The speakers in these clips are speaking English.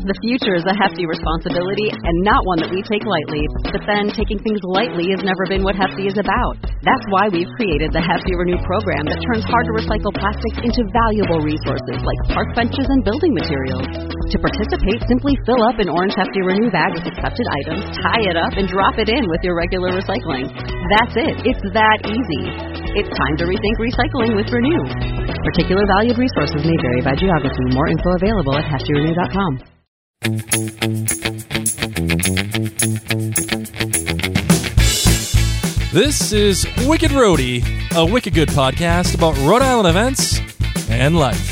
The future is a hefty responsibility and not one that we take lightly. But then taking things lightly has never been what Hefty is about. That's why we've created the Hefty Renew program that turns hard-to-recycle plastics into valuable resources like park benches and building materials. To participate, simply fill up an orange Hefty Renew bag with accepted items, tie it up, and drop it in with your regular recycling. That's it. It's that easy. It's time to rethink recycling with Renew. Particular valued resources may vary by geography. More info available at heftyrenew.com. This is Wicked Roadie, a wicked good podcast about Rhode Island events and life.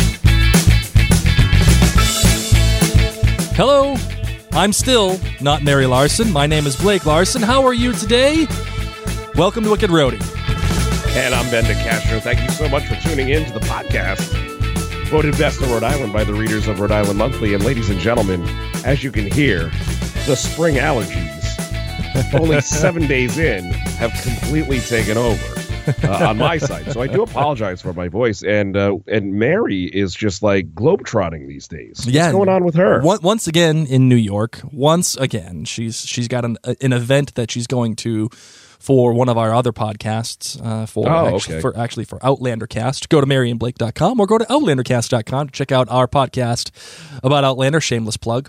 Hello, I'm still not Mary Larson. My name is Blake Larson. How are you today? Welcome to Wicked Roadie. And I'm Ben DeCastro. Thank you so much for tuning in to the podcast. Voted best in Rhode Island by the readers of Rhode Island Monthly. And ladies and gentlemen, as you can hear, the spring allergies, only 7 days in, have completely taken over on my side. So I do apologize for my voice. And Mary is just like globetrotting these days. What's going on with her? Once again in New York. Once again, she's got an event that she's going to for one of our other podcasts, for OutlanderCast. Go to maryandblake.com or go to outlandercast.com to check out our podcast about Outlander. Shameless plug.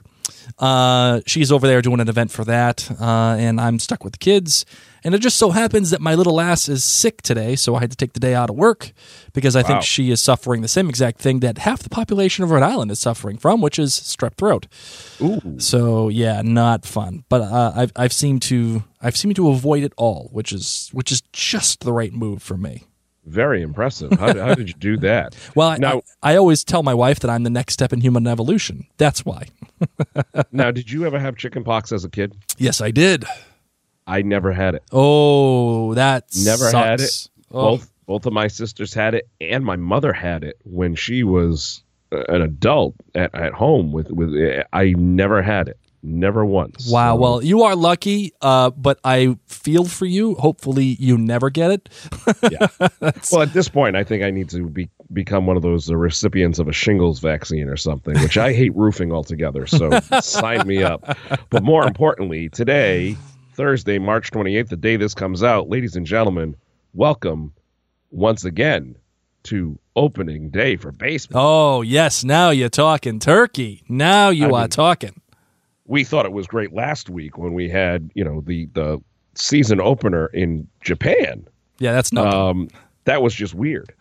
She's over there doing an event for that, and I'm stuck with the kids. And it just so happens that my little ass is sick today, so I had to take the day out of work because I think she is suffering the same exact thing that half the population of Rhode Island is suffering from, which is strep throat. Ooh. So yeah, not fun. But I've seemed to avoid it all, which is just the right move for me. Very impressive. How did you do that? Well, I always tell my wife that I'm the next step in human evolution. That's why. Now, did you ever have chicken pox as a kid? Yes, I did. I never had it. Oh, that never sucks. had it. Oh. Both of my sisters had it, and my mother had it when she was an adult at home. I never had it. Never once. Wow. So. Well, you are lucky, but I feel for you. Hopefully you never get it. Yeah. Well, at this point, I think I need to become one of those recipients of a shingles vaccine or something, which I hate roofing altogether. So sign me up. But more importantly, today, Thursday, March 28th, the day this comes out, ladies and gentlemen, welcome once again to opening day for baseball. Oh, yes. Now you're talking turkey. Now you are talking. We thought it was great last week when we had, the season opener in Japan. Yeah, that's not. That was just weird.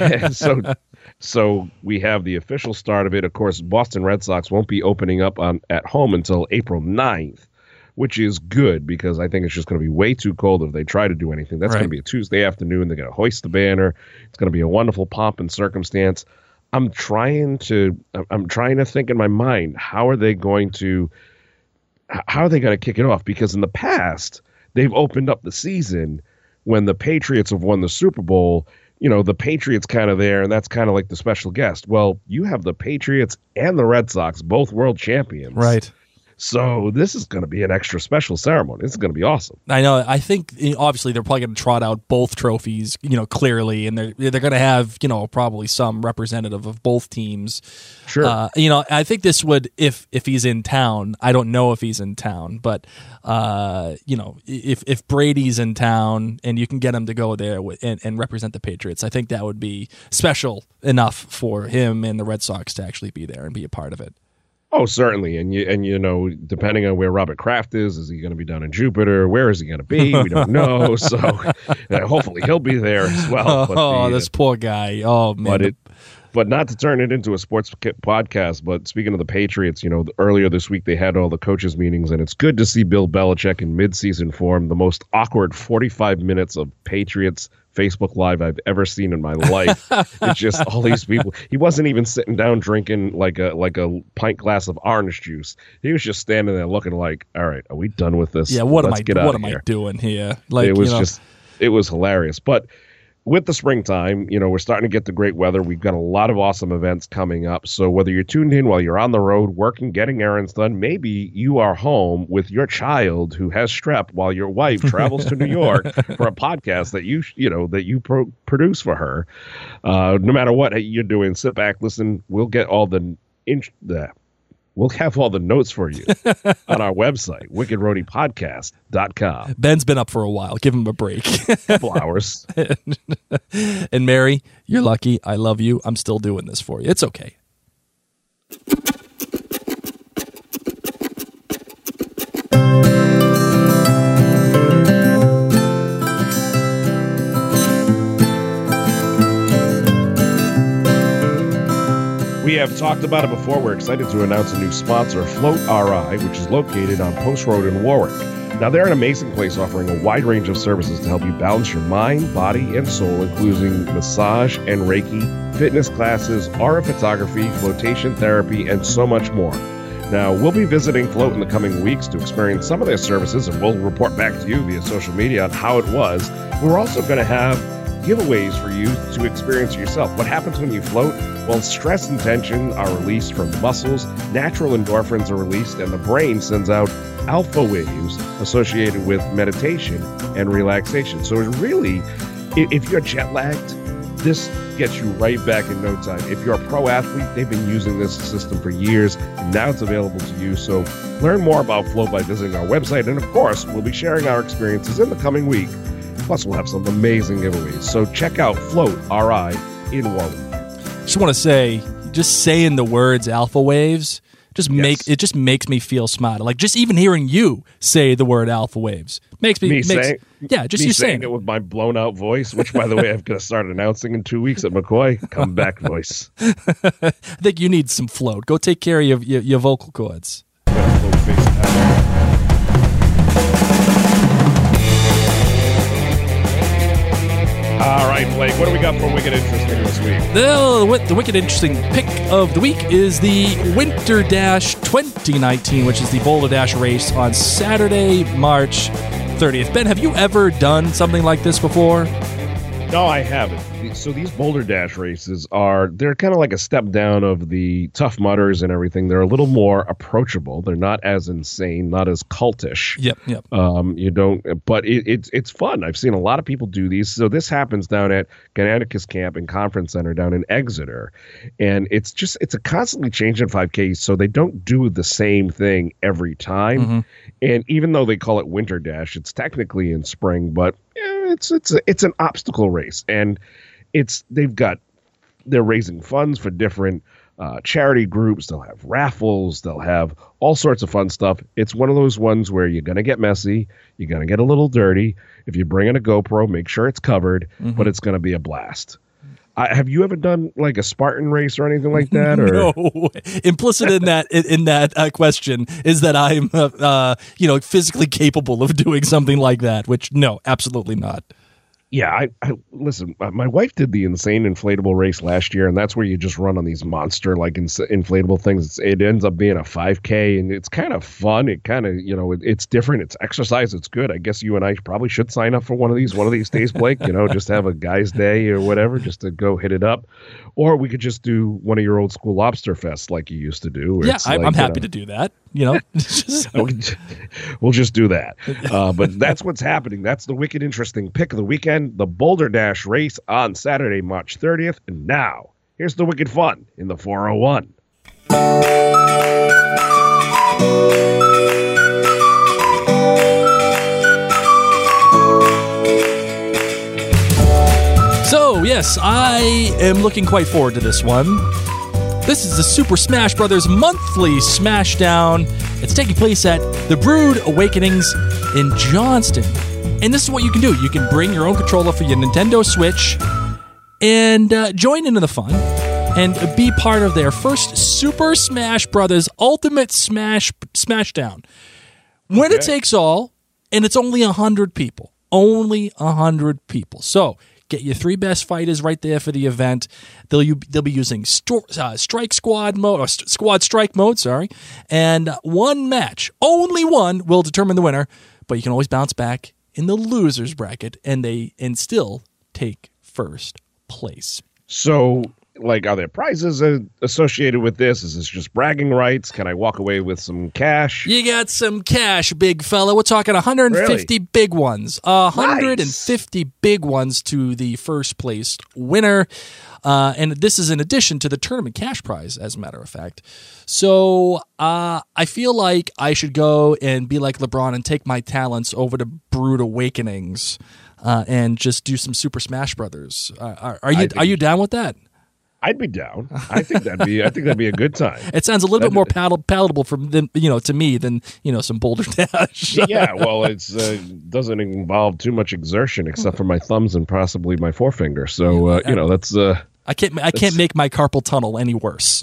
So we have the official start of it. Of course, Boston Red Sox won't be opening up at home until April 9th, which is good because I think it's just going to be way too cold if they try to do anything. That's going to be a Tuesday afternoon. They're going to hoist the banner. It's going to be a wonderful pomp and circumstance. I'm trying to think in my mind, how are they going to kick it off? Because in the past, they've opened up the season when the Patriots have won the Super Bowl. The Patriots kind of there, and that's kind of like the special guest. Well, you have the Patriots and the Red Sox, both world champions. Right. So this is going to be an extra special ceremony. This is going to be awesome. I know. I think obviously they're probably going to trot out both trophies, clearly, and they're going to have probably some representative of both teams. Sure. I think this would if he's in town. I don't know if he's in town, but if Brady's in town and you can get him to go there and represent the Patriots, I think that would be special enough for him and the Red Sox to actually be there and be a part of it. Oh, certainly. And depending on where Robert Kraft is he going to be down in Jupiter? Where is he going to be? We don't know. So hopefully he'll be there as well. This poor guy. Oh, man. But not to turn it into a sports podcast, but speaking of the Patriots, earlier this week they had all the coaches meetings, and it's good to see Bill Belichick in midseason form. The most awkward 45 minutes of Patriots Facebook Live I've ever seen in my life. It's just all these people. He wasn't even sitting down drinking like a pint glass of orange juice. He was just standing there looking like, all right, are we done with this? Yeah, what am I doing here? It was hilarious. But with the springtime, we're starting to get the great weather. We've got a lot of awesome events coming up. So whether you're tuned in while you're on the road, working, getting errands done, maybe you are home with your child who has strep while your wife travels to New York for a podcast that you produce for her. No matter what you're doing, sit back, listen. We'll get all the we'll have all the notes for you on our website, wickedroadiepodcast.com. Ben's been up for a while. Give him a break. Couple hours. And Mary, you're lucky. I love you. I'm still doing this for you. It's okay. We have talked about it before. We're excited to announce a new sponsor, Float RI, which is located on Post Road in Warwick. Now, they're an amazing place offering a wide range of services to help you balance your mind, body, and soul, including massage and Reiki, fitness classes, aura photography, flotation therapy, and so much more. Now, we'll be visiting Float in the coming weeks to experience some of their services, and we'll report back to you via social media on how it was. We're also going to have giveaways for you to experience yourself. What happens when you float? Well, stress and tension are released from the muscles, natural endorphins are released, and the brain sends out alpha waves associated with meditation and relaxation. So it really, if you're jet lagged, this gets you right back in no time. If you're a pro athlete, they've been using this system for years, and now it's available to you. So learn more about Float by visiting our website, and of course, we'll be sharing our experiences in the coming week. Plus, we'll have some amazing giveaways. So check out Float RI in Warwick. Just want to say, just saying the words alpha waves it just makes me feel smarter. Like just even hearing you say the word alpha waves makes me saying it with my blown out voice, which by the way I've got to start announcing in 2 weeks at McCoy. Come back voice. I think you need some float. Go take care of your vocal cords. All right, Blake, what do we got for Wicked Interesting this week? The Wicked Interesting pick of the week is the Winter Dash 2019, which is the Boulder Dash race on Saturday, March 30th. Ben, have you ever done something like this before? No, I haven't. So these Boulder Dash races they're kind of like a step down of the Tough Mudders and everything. They're a little more approachable. They're not as insane, not as cultish. Yep. But it's fun. I've seen a lot of people do these. So this happens down at Gannicus Camp and Conference Center down in Exeter. And it's a constantly changing 5K. So they don't do the same thing every time. Mm-hmm. And even though they call it Winter Dash, it's technically in spring, but it's an obstacle race. And they're raising funds for different charity groups. They'll have raffles. They'll have all sorts of fun stuff. It's one of those ones where you're going to get messy. You're going to get a little dirty. If you bring in a GoPro, make sure it's covered, but it's going to be a blast. Have you ever done like a Spartan race or anything like that? Or? No. Implicit in that question is that I'm physically capable of doing something like that, which no, absolutely not. Yeah, I listen, my wife did the insane inflatable race last year, and that's where you just run on these monster like inflatable things. It ends up being a 5K, and it's kind of fun. It kind of, it's different. It's exercise. It's good. I guess you and I probably should sign up for one of these days, Blake, just have a guy's day or whatever, just to go hit it up. Or we could just do one of your old school lobster fests like you used to do. Yeah, I'm happy to do that. We'll just do that. But that's what's happening. That's the Wicked Interesting pick of the weekend, the Boulder Dash race on Saturday, March 30th. And now, here's the Wicked Fun in the 401. So, yes, I am looking quite forward to this one. This is the Super Smash Bros. Monthly Smashdown. It's taking place at the Brood Awakenings in Johnston. And this is what you can do. You can bring your own controller for your Nintendo Switch and join into the fun and be part of their first Super Smash Bros. Ultimate Smashdown. Winner takes all, and it's only 100 people. Only 100 people. So, get your 3 best fighters right there for the event. They'll be using strike squad mode, or squad strike mode, and one match, only one, will determine the winner. But you can always bounce back in the losers bracket, and still take first place. So like, are there prizes associated with this? Is this just bragging rights? Can I walk away with some cash? You got some cash, big fella. We're talking 150 big ones. 150 big ones to the first place winner. And this is in addition to the tournament cash prize, as a matter of fact. So I feel like I should go and be like LeBron and take my talents over to Brood Awakenings and just do some Super Smash Brothers. Are you down with that? I'd be down. I think that'd be a good time. It sounds a little bit more palatable to me than some Boulder Dash. Yeah, well, it's doesn't involve too much exertion except for my thumbs and possibly my forefinger. So that's. I can't make my carpal tunnel any worse.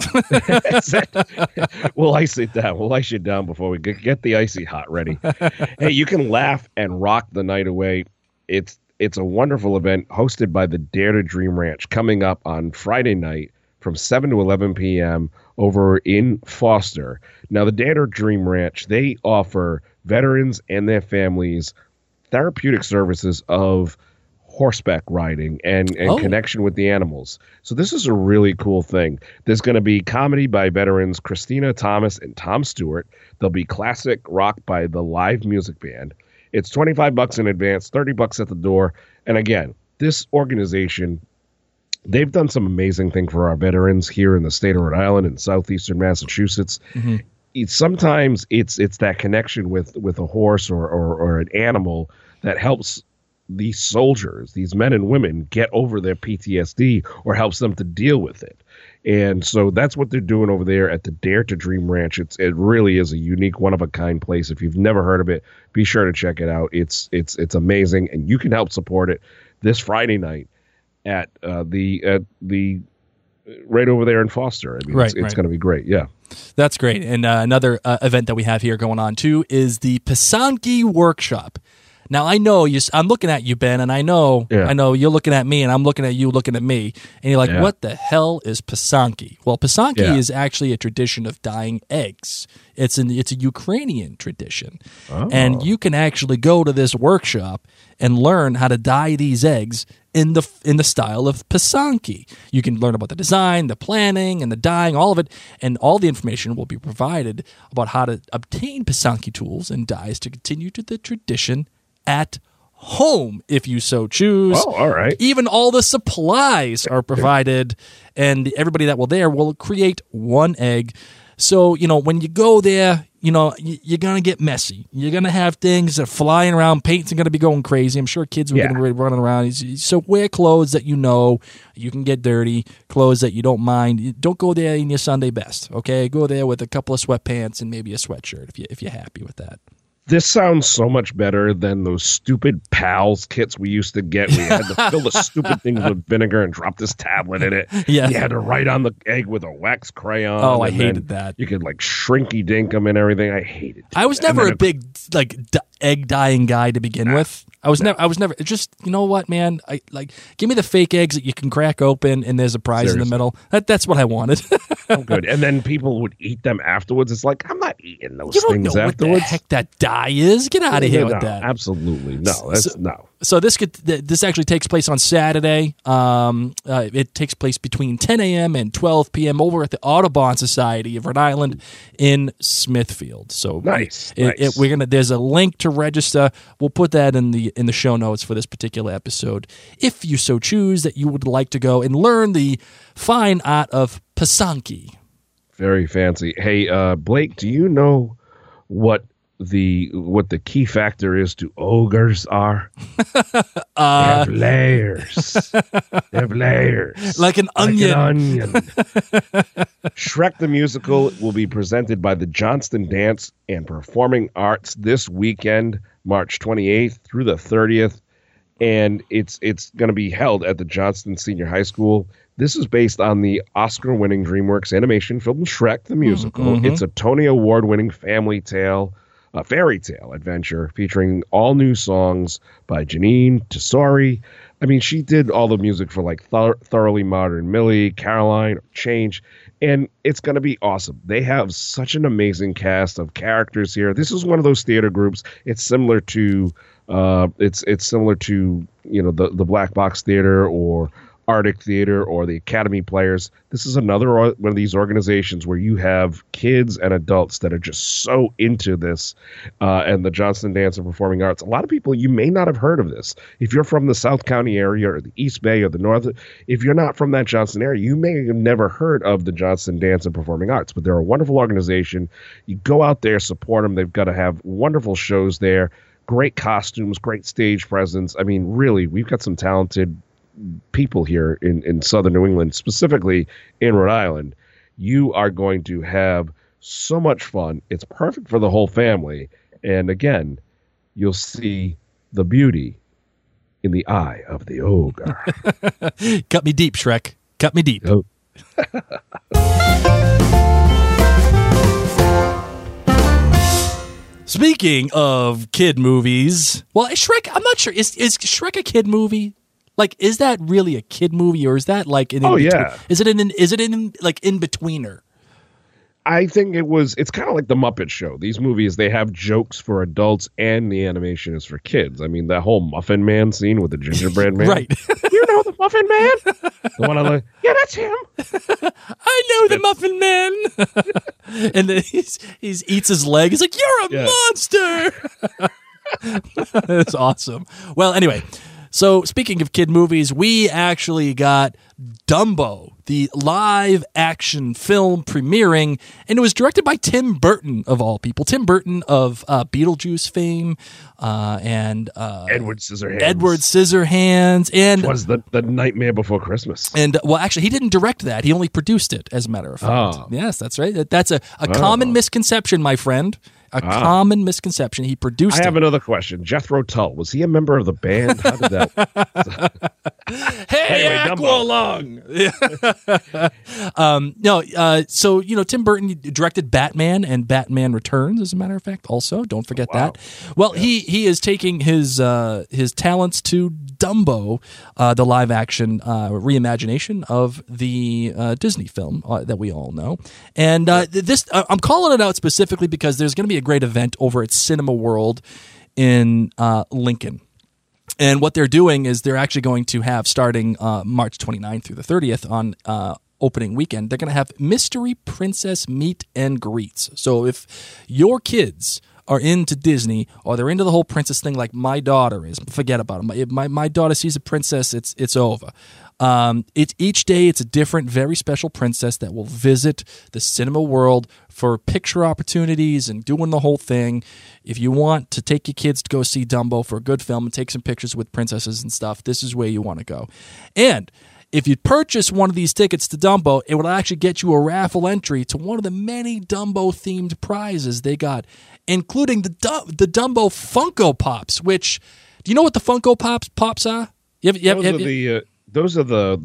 We'll ice it down. We'll ice it down before we get the icy hot ready. Hey, you can laugh and rock the night away. It's a wonderful event hosted by the Dare to Dream Ranch coming up on Friday night from 7 to 11 p.m. over in Foster. Now, the Dare to Dream Ranch, they offer veterans and their families therapeutic services of horseback riding and connection with the animals. So this is a really cool thing. There's going to be comedy by veterans Christina Thomas and Tom Stewart. There'll be classic rock by the Live Music Band. It's $25 in advance, $30 at the door. And again, this organization, they've done some amazing thing for our veterans here in the state of Rhode Island and southeastern Massachusetts. Mm-hmm. Sometimes it's that connection with a horse or an animal that helps these soldiers, these men and women, get over their PTSD or helps them to deal with it. And so that's what they're doing over there at the Dare to Dream Ranch. It really is a unique, one-of-a-kind place. If you've never heard of it, be sure to check it out. It's amazing, and you can help support it this Friday night at the right over there in Foster. I mean, it's going to be great. Yeah. That's great. And another event that we have here going on, too, is the Pisanki Workshop. Now, I know I'm looking at you, Ben, and I know you're looking at me, and I'm looking at you looking at me, and you're like, what the hell is Pisanki? Well, Pisanki is actually a tradition of dyeing eggs. It's a Ukrainian tradition, and you can actually go to this workshop and learn how to dye these eggs in the style of Pisanki. You can learn about the design, the planning, and the dyeing, all of it, and all the information will be provided about how to obtain Pisanki tools and dyes to continue to the tradition at home, if you so choose. Oh, all right. Even all the supplies are provided, and everybody that will there will create one egg. So, when you go there, you're going to get messy. You're going to have things that are flying around. Paint's going to be going crazy. I'm sure kids are going to be running around. So wear clothes that you can get dirty, clothes that you don't mind. Don't go there in your Sunday best, okay? Go there with a couple of sweatpants and maybe a sweatshirt if you're happy with that. This sounds so much better than those stupid Pals kits we used to get. We had to fill the stupid things with vinegar and drop this tablet in it. Yeah. You had to write on the egg with a wax crayon. Oh, I hated that. You could shrinky dink them and everything. I hated it. I was never a big egg dyeing guy to begin with. I was never just, you know what, man? Give me the fake eggs that you can crack open and there's a prize in the middle. That's what I wanted. Oh, good. And then people would eat them afterwards. It's like, I'm not eating those things afterwards. You don't know what the heck that dye is. Get out of here with that. Absolutely. No, no. So this actually takes place on Saturday. It takes place between 10 a.m. and 12 p.m. over at the Audubon Society of Rhode Island in Smithfield. So nice. There's a link to register. We'll put that in the show notes for this particular episode. If you so choose that you would like to go and learn the fine art of Pisanki. Very fancy. Hey, Blake, do you know what the key factor is to ogres are? They have layers. They have layers. Like an onion. Shrek the Musical will be presented by the Johnston Dance and Performing Arts this weekend, March 28th through the 30th. And it's going to be held at the Johnston Senior High School. This is based on the Oscar-winning DreamWorks animation film Shrek the Musical. Mm-hmm. It's a Tony Award-winning fairy tale adventure featuring all new songs by Janine Tesori. I mean, she did all the music for Thoroughly Modern Millie, Caroline, Change, and it's going to be awesome. They have such an amazing cast of characters here. This is one of those theater groups. It's similar to the Black Box Theater or Arctic Theater or the Academy Players. This is another one of these organizations where you have kids and adults that are just so into this and the Johnston Dance and Performing Arts. A lot of people, you may not have heard of this. If you're from the South County area or the East Bay or the North, if you're not from that Johnston area, you may have never heard of the Johnston Dance and Performing Arts, but they're a wonderful organization. You go out there, support them. They've got to have wonderful shows there, great costumes, great stage presence. I mean, really, we've got some talented people here in Southern New England, specifically in Rhode Island. You are going to have so much fun. It's perfect for the whole family. And again, you'll see the beauty in the eye of the ogre. Cut me deep, Shrek. Cut me deep. Oh. Speaking of kid movies, well, Shrek, I'm not sure. Is Shrek a kid movie? Like, is that really a kid movie, or is that like an Is it in like in betweener? I think it's kind of like the Muppet Show. These movies, they have jokes for adults and the animation is for kids. I mean, that whole Muffin Man scene with the gingerbread man. Right. You know the Muffin Man? The one yeah, that's him. I know the Muffin Man. And then he eats his leg. He's like, you're a monster. That's awesome. Well, anyway. So speaking of kid movies, we actually got Dumbo, the live action film premiering, and it was directed by Tim Burton, of all people. Tim Burton of Beetlejuice fame and Edward Scissorhands. Edward Scissorhands. And was the Nightmare Before Christmas. And, well, actually, he didn't direct that. He only produced it, as a matter of fact. Oh. Yes, that's right. That's a common misconception, my friend. Common misconception. He produced it. I have another question. Jethro Tull, was he a member of the band? How did that Hey, anyway, Aqualung! So, Tim Burton directed Batman and Batman Returns, as a matter of fact, also. Don't forget that. Well, he is taking his talents to Dumbo, the live-action reimagination of the Disney film that we all know. And this, I'm calling it out specifically because there's going to be a great event over at Cinema World in Lincoln. And what they're doing is they're actually going to have, starting March 29th through the 30th on opening weekend, they're going to have Mystery Princess meet and greets. So if your kids are into Disney or they're into the whole princess thing like my daughter is, forget about it. If my daughter sees a princess, it's over. It's each day it's a different, very special princess that will visit the Cinema World for picture opportunities and doing the whole thing. If you want to take your kids to go see Dumbo for a good film and take some pictures with princesses and stuff, this is where you want to go. And if you purchase one of these tickets to Dumbo, it will actually get you a raffle entry to one of the many Dumbo-themed prizes they got, including the Dumbo Funko Pops, which, do you know what the Funko Pops are? Those are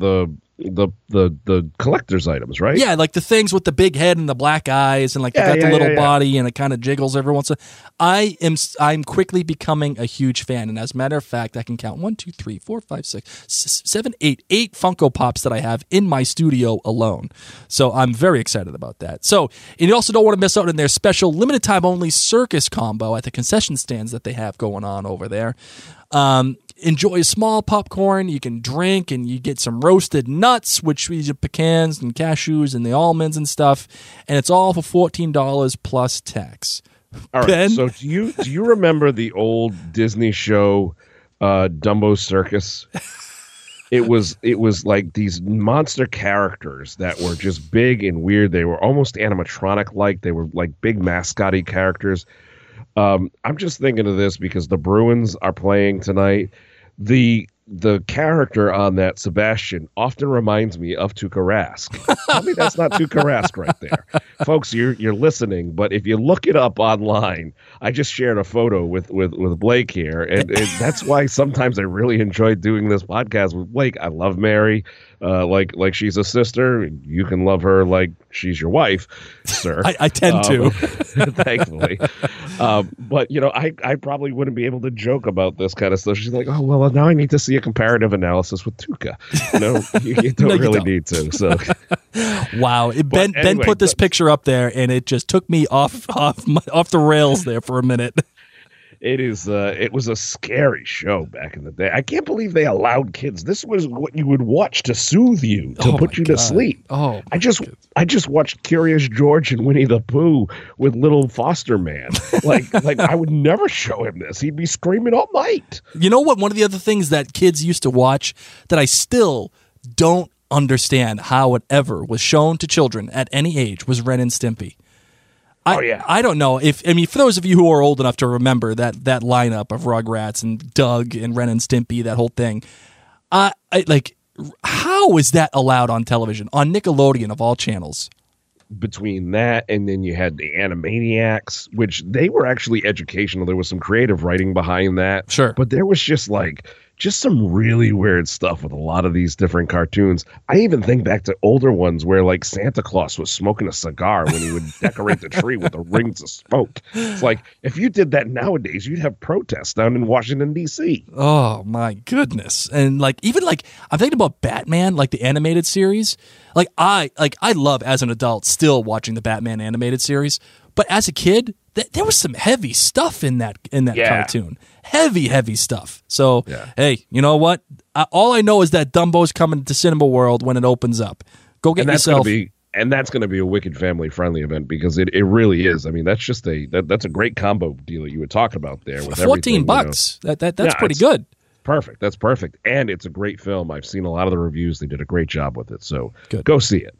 the collector's items, right? Yeah, like the things with the big head and the black eyes, and like the little body, and it kind of jiggles every once in a while. I'm quickly becoming a huge fan, and as a matter of fact, I can count 1, 2, 3, 4, 5, 6, 7, 8 Funko Pops that I have in my studio alone. So I'm very excited about that. So, and you also don't want to miss out on their special limited time only circus combo at the concession stands that they have going on over there. Enjoy a small popcorn. You can drink, and you get some roasted nuts, which is pecans and cashews and the almonds and stuff. And it's all for $14 plus tax. All right. Ben? So do you remember the old Disney show, Dumbo Circus? It was like these monster characters that were just big and weird. They were almost animatronic-like. They were like big mascot-y characters. I'm just thinking of this because the Bruins are playing tonight. The character on that, Sebastian, often reminds me of Tuukka Rask. Tell me that's not Tuukka Rask right there. Folks, you're listening, but if you look it up online, I just shared a photo with Blake here, and that's why sometimes I really enjoy doing this podcast with Blake. I love Mary, like she's a sister. You can love her like she's your wife, sir. I tend to. Thankfully. But, I probably wouldn't be able to joke about this kind of stuff. She's like, oh, well, now I need to see a comparative analysis with Tuukka. You don't need to. So, wow. Ben put this picture up there, and it just took me off the rails there for a minute. It was a scary show back in the day. I can't believe they allowed kids. This was what you would watch to soothe you, to put you to sleep. I just watched Curious George and Winnie the Pooh with little Foster Man. Like I would never show him this. He'd be screaming all night. You know what? One of the other things that kids used to watch that I still don't understand how it ever was shown to children at any age was Ren and Stimpy. I don't know for those of you who are old enough to remember that lineup of Rugrats and Doug and Ren and Stimpy, that whole thing. How is that allowed on television, on Nickelodeon of all channels? Between that and then you had the Animaniacs, which they were actually educational. There was some creative writing behind that. Sure. But there was just some really weird stuff with a lot of these different cartoons. I even think back to older ones where like Santa Claus was smoking a cigar when he would decorate the tree with the rings of smoke. It's like, if you did that nowadays, you'd have protests down in Washington, D.C. Oh, my goodness. And I'm thinking about Batman, like the animated series. I love, as an adult, still watching the Batman animated series. But as a kid, there was some heavy stuff in that cartoon. Heavy stuff. So, Hey, you know what? All I know is that Dumbo's coming to Cinema World when it opens up. Go get yourself. And that's going to be a wicked family-friendly event because it really is. I mean, that's just that's a great combo deal that you were talking about there. With $14. You know. That's pretty good. Perfect. That's perfect. And it's a great film. I've seen a lot of the reviews. They did a great job with it. So Go see it.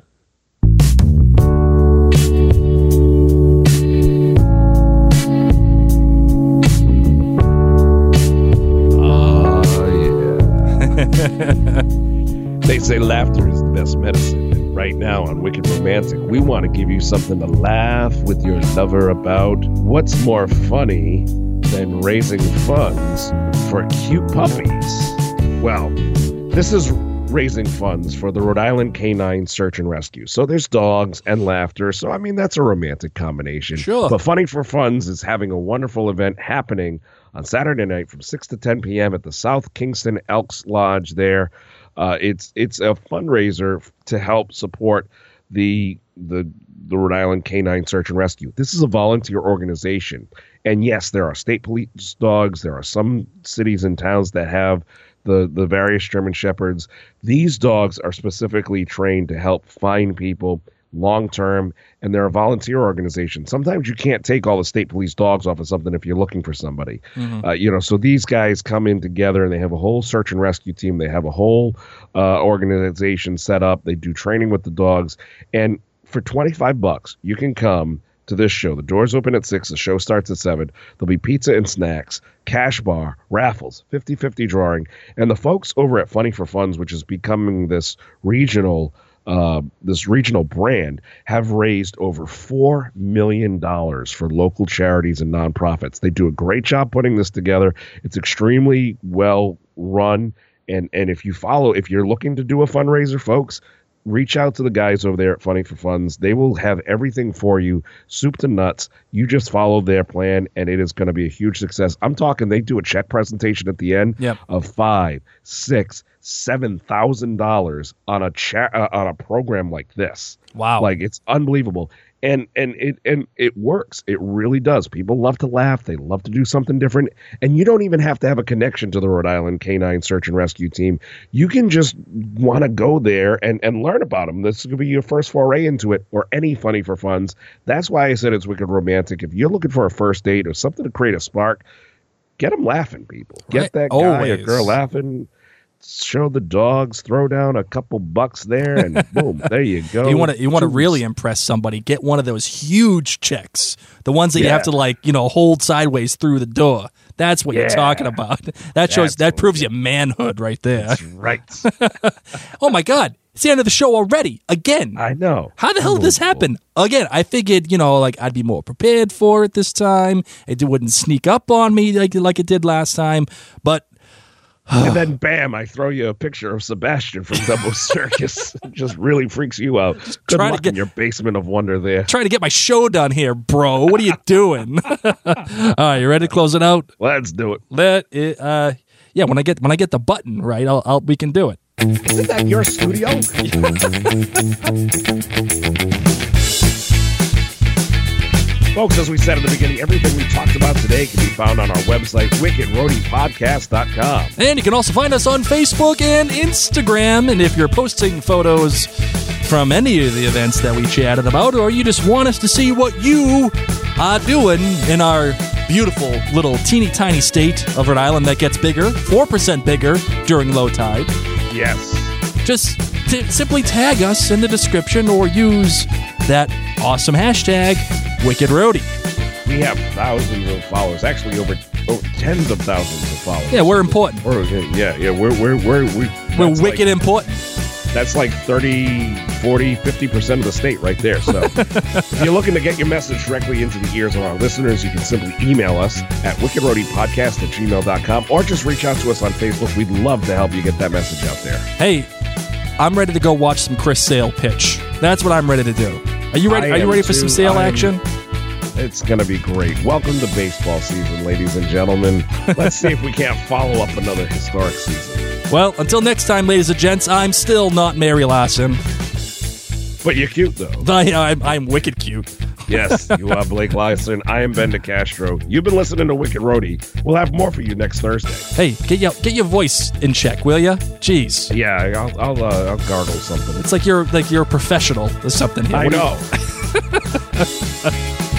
They say laughter is the best medicine, and right now on Wicked Romantic, we want to give you something to laugh with your lover about. What's more funny than raising funds for cute puppies? Well, this is raising funds for the Rhode Island Canine Search and Rescue. So there's dogs and laughter, so I mean that's a romantic combination. Sure. But Funny for Funds is having a wonderful event happening on Saturday night from 6 to 10 p.m. at the South Kingston Elks Lodge there. It's a fundraiser to help support the Rhode Island Canine Search and Rescue. This is a volunteer organization. And yes, there are state police dogs. There are some cities and towns that have the various German Shepherds. These dogs are specifically trained to help find people long-term, and they're a volunteer organization. Sometimes you can't take all the state police dogs off of something if you're looking for somebody. Mm-hmm. So these guys come in together and they have a whole search and rescue team. They have a whole organization set up. They do training with the dogs. And for $25, you can come to this show. The doors open at 6. The show starts at 7. There'll be pizza and snacks, cash bar, raffles, 50-50 drawing. And the folks over at Funny for Funds, which is becoming this regional brand, have raised over $4 million for local charities and nonprofits. They do a great job putting this together. It's extremely well run. And if you're looking to do a fundraiser, folks, reach out to the guys over there at Funny for Funds. They will have everything for you, soup to nuts. You just follow their plan, and it is going to be a huge success. I'm talking they do a check presentation at the end of $5,000, $6,000, $7,000 on a program like this. Wow. Like, it's unbelievable. And it works. It really does. People love to laugh. They love to do something different. And you don't even have to have a connection to the Rhode Island Canine Search and Rescue team. You can just want to go there and learn about them. This could be your first foray into it, or any Funny for Funds. That's why I said it's wicked romantic. If you're looking for a first date or something to create a spark, get them laughing, people. Get that guy or girl laughing. Show the dogs, throw down a couple bucks there, and boom, there you go. You want to really impress somebody, get one of those huge checks, the ones that you have to hold sideways through the door. That's what you're talking about. That proves your manhood right there. That's right. Oh my God. It's the end of the show already. Again. I know. How the hell did this happen? Again, I figured, I'd be more prepared for it this time. It wouldn't sneak up on me like it did last time. But and then, bam, I throw you a picture of Sebastian from Dumbo Circus. It just really freaks you out. Good luck in your basement of wonder there. Trying to get my show done here, bro. What are you doing? All right, you ready to close it out? Let's do it. When I get the button right, we can do it. Isn't that your studio? Folks, as we said at the beginning, everything we talked about today can be found on our website, wickedroadiepodcast.com. And you can also find us on Facebook and Instagram. And if you're posting photos from any of the events that we chatted about, or you just want us to see what you are doing in our beautiful little teeny tiny state of Rhode Island that gets bigger, 4% bigger during low tide. Yes. Just simply tag us in the description or use that awesome hashtag, WickedRoadie. We have thousands of followers, actually over tens of thousands of followers. Yeah, we're important. We're wicked important. That's like 30, 40, 50% of the state right there. So if you're looking to get your message directly into the ears of our listeners, you can simply email us at wickedroadiepodcast@gmail.com or just reach out to us on Facebook. We'd love to help you get that message out there. Hey, I'm ready to go watch some Chris Sale pitch. That's what I'm ready to do. Are you ready? Are you ready for some Sale action? It's going to be great. Welcome to baseball season, ladies and gentlemen. Let's see if we can't follow up another historic season. Well, until next time, ladies and gents, I'm still not Mary Larson. But you're cute, though. I'm wicked cute. Yes, you are Blake Larson. I am Ben DeCastro. You've been listening to Wicked Roadie. We'll have more for you next Thursday. Hey, get your voice in check, will ya? Jeez. Yeah, I'll gargle something. It's like you're a professional or something here. I know.